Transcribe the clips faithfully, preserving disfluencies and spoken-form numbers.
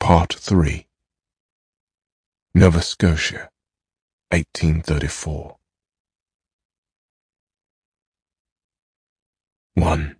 Part three. Nova Scotia, eighteen thirty-four. one.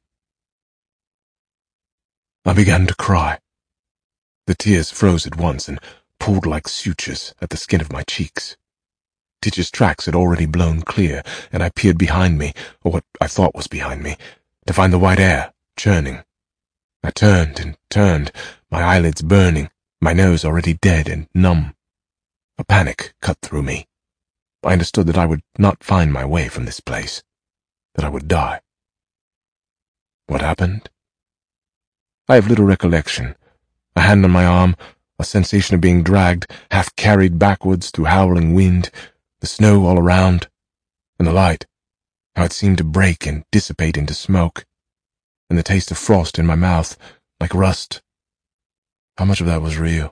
I began to cry. The tears froze at once and pulled like sutures at the skin of my cheeks. Teacher's tracks had already blown clear, and I peered behind me, or what I thought was behind me, to find the white air churning. I turned and turned, my eyelids burning, my nose already dead and numb. A panic cut through me. I understood that I would not find my way from this place, that I would die. What happened? I have little recollection. A hand on my arm, a sensation of being dragged, half carried backwards through howling wind, the snow all around, and the light, how it seemed to break and dissipate into smoke, and the taste of frost in my mouth, like rust. How much of that was real?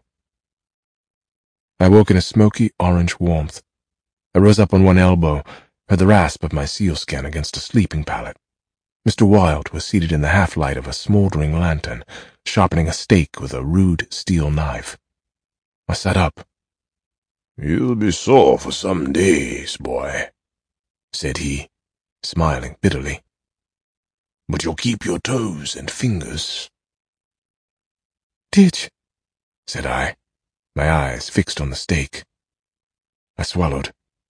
I woke in a smoky orange warmth. I rose up on one elbow, heard the rasp of my sealskin against a sleeping pallet. Mister Wilde was seated in the half-light of a smouldering lantern, sharpening a steak with a rude steel knife. I sat up. "You'll be sore for some days, boy," said he, smiling bitterly. "But you'll keep your toes and fingers." "Titch," said I, my eyes fixed on the steak. I swallowed.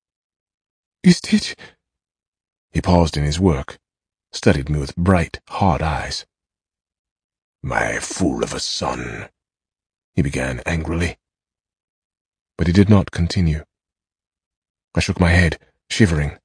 "Is Titch—" He paused in his work, studied me with bright, hard eyes. "My fool of a son," he began angrily. But he did not continue. I shook my head, shivering.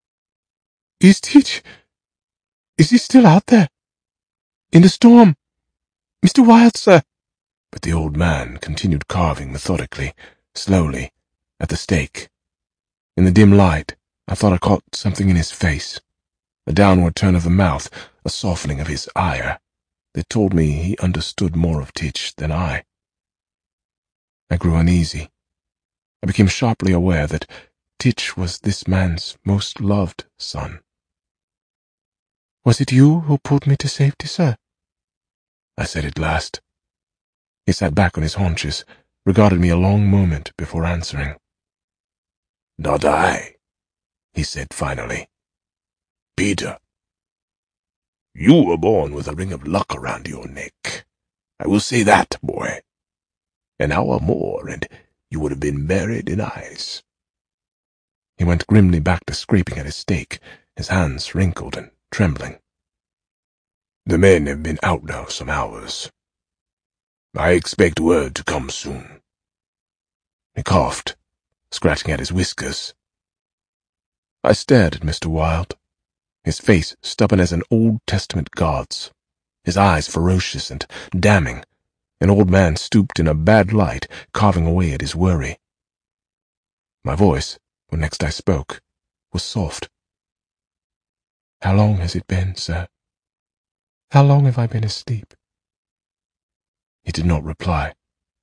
"Is Titch... Is he still out there? In the storm? Mister Wilde, sir?" But the old man continued carving methodically, slowly, at the steak. In the dim light, I thought I caught something in his face, a downward turn of the mouth, a softening of his ire, that told me he understood more of Titch than I. I grew uneasy. I became sharply aware that Titch was this man's most loved son. "Was it you who pulled me to safety, sir?" I said at last. He sat back on his haunches, regarded me a long moment before answering. "Not I," he said finally. "Peter. You were born with a ring of luck around your neck. I will say that, boy. An hour more, and you would have been buried in ice." He went grimly back to scraping at his steak, his hands wrinkled and trembling. "The men have been out now some hours. I expect word to come soon." He coughed, scratching at his whiskers. I stared at Mister Wilde, his face stubborn as an Old Testament god's, his eyes ferocious and damning, an old man stooped in a bad light, carving away at his worry. My voice, when next I spoke, was soft. "How long has it been, sir? How long have I been asleep?" He did not reply.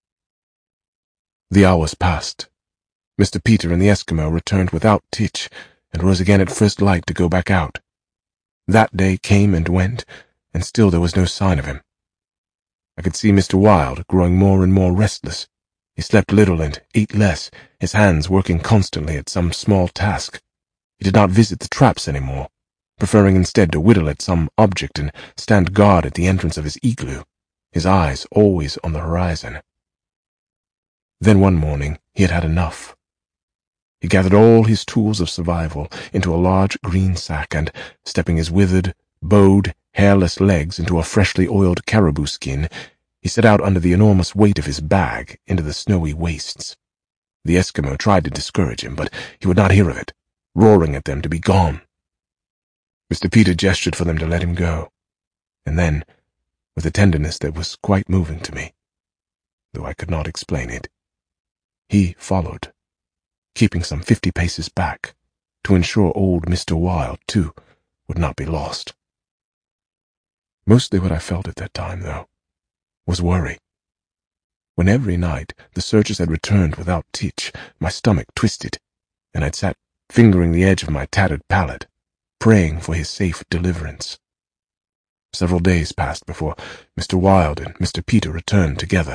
The hours passed. Mister Peter and the Eskimo returned without Titch, and rose again at first light to go back out. That day came and went, and still there was no sign of him. I could see Mister Wilde growing more and more restless. He slept little and ate less, his hands working constantly at some small task. He did not visit the traps any more, preferring instead to whittle at some object and stand guard at the entrance of his igloo, his eyes always on the horizon. Then one morning he had had enough. He gathered all his tools of survival into a large green sack and, stepping his withered, bowed, hairless legs into a freshly oiled caribou skin, he set out under the enormous weight of his bag into the snowy wastes. The Eskimo tried to discourage him, but he would not hear of it, roaring at them to be gone. Mister Peter gestured for them to let him go, and then, with a tenderness that was quite moving to me, though I could not explain it, he followed, keeping some fifty paces back, to ensure old Mister Wilde, too, would not be lost. Mostly what I felt at that time, though, was worry. When every night the searchers had returned without Titch, my stomach twisted, and I'd sat fingering the edge of my tattered pallet, praying for his safe deliverance. Several days passed before Mister Wilde and Mister Peter returned together,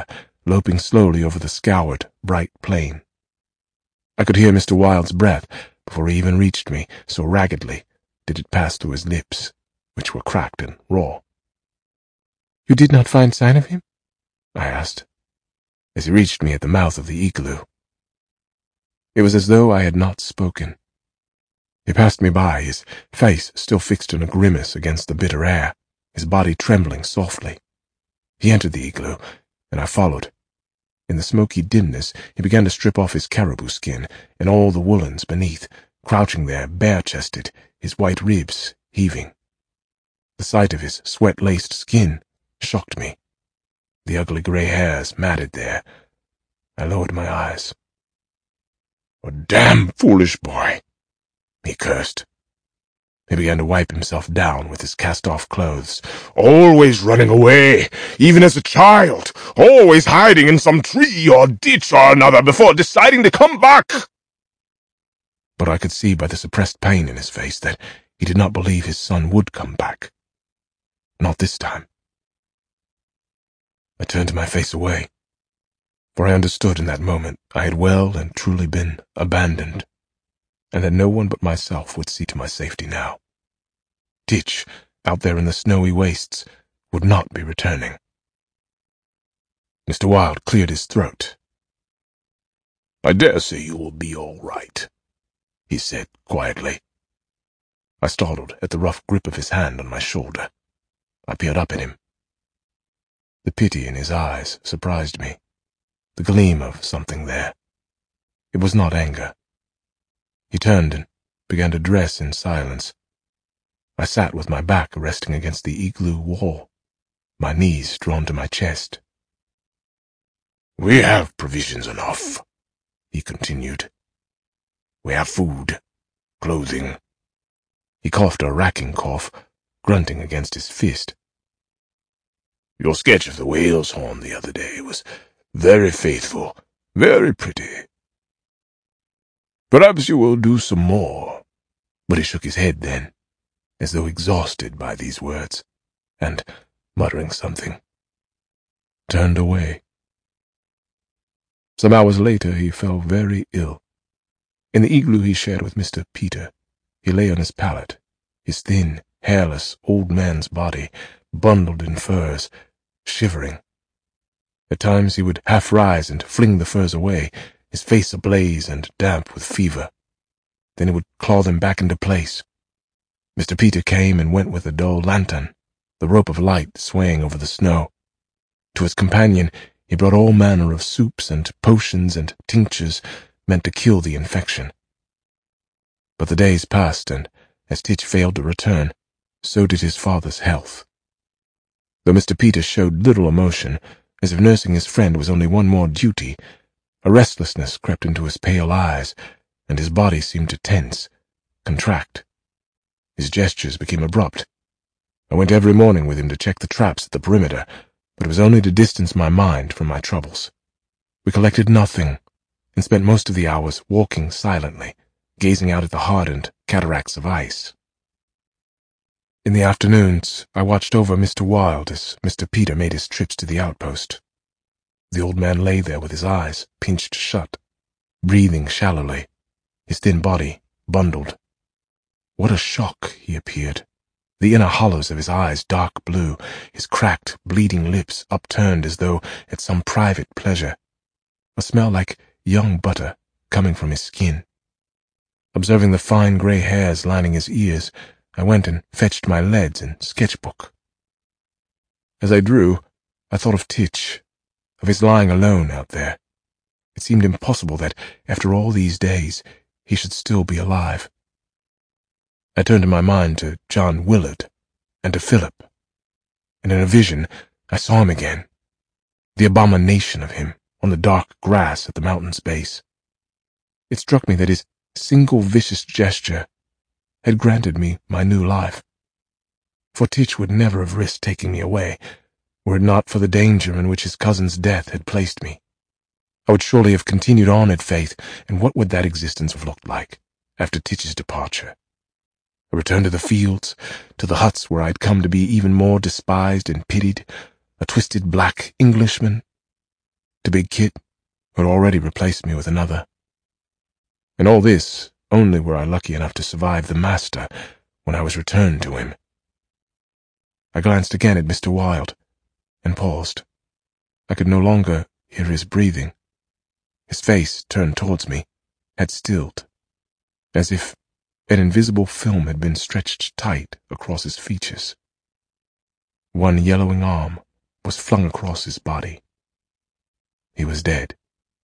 loping slowly over the scoured, bright plain. I could hear Mister Wilde's breath before he even reached me, so raggedly did it pass through his lips, which were cracked and raw. "You did not find sign of him?" I asked, as he reached me at the mouth of the igloo. It was as though I had not spoken. He passed me by, his face still fixed in a grimace against the bitter air, his body trembling softly. He entered the igloo, and I followed. In the smoky dimness, he began to strip off his caribou skin and all the woolens beneath, crouching there bare-chested, his white ribs heaving. The sight of his sweat-laced skin shocked me. The ugly grey hairs matted there. I lowered my eyes. "A damn foolish boy," he cursed. He began to wipe himself down with his cast-off clothes. "Always running away, even as a child, always hiding in some tree or ditch or another before deciding to come back." But I could see by the suppressed pain in his face that he did not believe his son would come back. Not this time. I turned my face away, for I understood in that moment I had well and truly been abandoned, and that no one but myself would see to my safety now. Titch, out there in the snowy wastes, would not be returning. Mister Wilde cleared his throat. "I dare say you will be all right," he said quietly. I startled at the rough grip of his hand on my shoulder. I peered up at him. The pity in his eyes surprised me, the gleam of something there. It was not anger. He turned and began to dress in silence. I sat with my back resting against the igloo wall, my knees drawn to my chest. "We have provisions enough," he continued. "We have food, clothing." He coughed a racking cough, grunting against his fist. "Your sketch of the whale's horn the other day was very faithful, very pretty. Perhaps you will do some more." But he shook his head then, as though exhausted by these words, and, muttering something, turned away. Some hours later he fell very ill. In the igloo he shared with Mister Peter, he lay on his pallet, his thin, hairless old man's body bundled in furs, shivering. At times he would half rise and fling the furs away, his face ablaze and damp with fever. Then he would claw them back into place. Mister Peter came and went with a dull lantern, the rope of light swaying over the snow. To his companion he brought all manner of soups and potions and tinctures meant to kill the infection. But the days passed, and as Titch failed to return, so did his father's health. Though Mister Peter showed little emotion, as if nursing his friend was only one more duty, a restlessness crept into his pale eyes, and his body seemed to tense, contract. His gestures became abrupt. I went every morning with him to check the traps at the perimeter, but it was only to distance my mind from my troubles. We collected nothing, and spent most of the hours walking silently, gazing out at the hardened cataracts of ice. In the afternoons, I watched over Mister Wilde as Mister Peter made his trips to the outpost. The old man lay there with his eyes pinched shut, breathing shallowly, his thin body bundled. What a shock he appeared, the inner hollows of his eyes dark blue, his cracked, bleeding lips upturned as though at some private pleasure, a smell like young butter coming from his skin. Observing the fine grey hairs lining his ears, I went and fetched my leads and sketchbook. As I drew, I thought of Titch, of his lying alone out there. It seemed impossible that, after all these days, he should still be alive. I turned in my mind to John Willard and to Philip, and in a vision I saw him again, the abomination of him on the dark grass at the mountain's base. It struck me that his single vicious gesture had granted me my new life. For Titch would never have risked taking me away, were it not for the danger in which his cousin's death had placed me. I would surely have continued on at Faith, and what would that existence have looked like after Titch's departure? A return to the fields, to the huts where I'd come to be even more despised and pitied, a twisted black Englishman? to Big Kit, who had already replaced me with another. And all this only were I lucky enough to survive the master when I was returned to him. I glanced again at Mister Wilde, and paused. I could no longer hear his breathing. His face, turned towards me, had stilled, as if an invisible film had been stretched tight across his features. One yellowing arm was flung across his body. He was dead.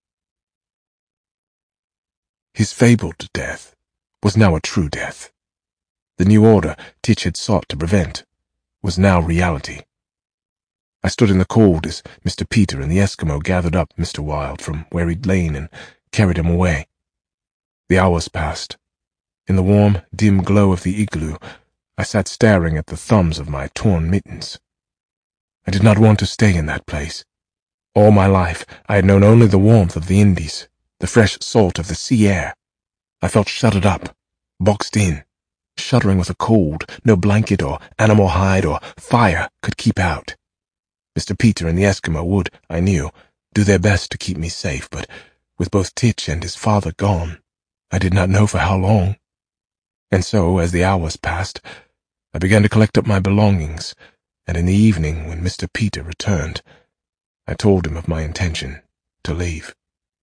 His fabled death was now a true death. The new order Teach had sought to prevent was now reality. I stood in the cold as Mister Peter and the Eskimo gathered up Mister Wilde from where he'd lain and carried him away. The hours passed. In the warm, dim glow of the igloo, I sat staring at the thumbs of my torn mittens. I did not want to stay in that place. All my life I had known only the warmth of the Indies, the fresh salt of the sea air. I felt shuttered up, boxed in, shuddering with a cold no blanket or animal hide or fire could keep out. Mister Peter and the Eskimo would, I knew, do their best to keep me safe, but with both Titch and his father gone, I did not know for how long. And so, as the hours passed, I began to collect up my belongings, and in the evening, when Mister Peter returned, I told him of my intention to leave.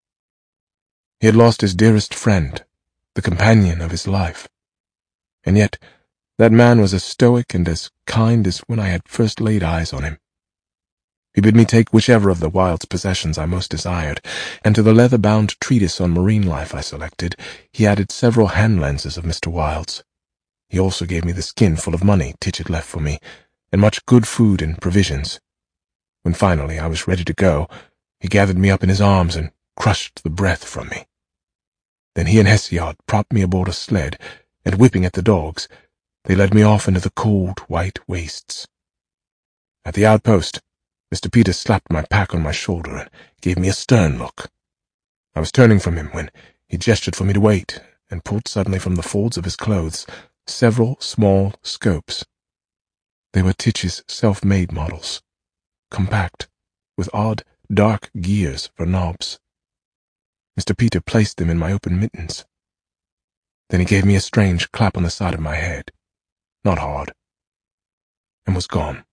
He had lost his dearest friend, the companion of his life, and yet that man was as stoic and as kind as when I had first laid eyes on him. He bid me take whichever of the Wilde's possessions I most desired, and to the leather-bound treatise on marine life I selected, he added several hand lenses of Mister Wilde's. He also gave me the skin full of money Titch had left for me, and much good food and provisions. When finally I was ready to go, he gathered me up in his arms and crushed the breath from me. Then he and Hesiod propped me aboard a sled, and whipping at the dogs, they led me off into the cold, white wastes. At the outpost, Mister Peter slapped my pack on my shoulder and gave me a stern look. I was turning from him when he gestured for me to wait, and pulled suddenly from the folds of his clothes several small scopes. They were Titch's self-made models, compact, with odd, dark gears for knobs. Mister Peter placed them in my open mittens. Then he gave me a strange clap on the side of my head, not hard, and was gone.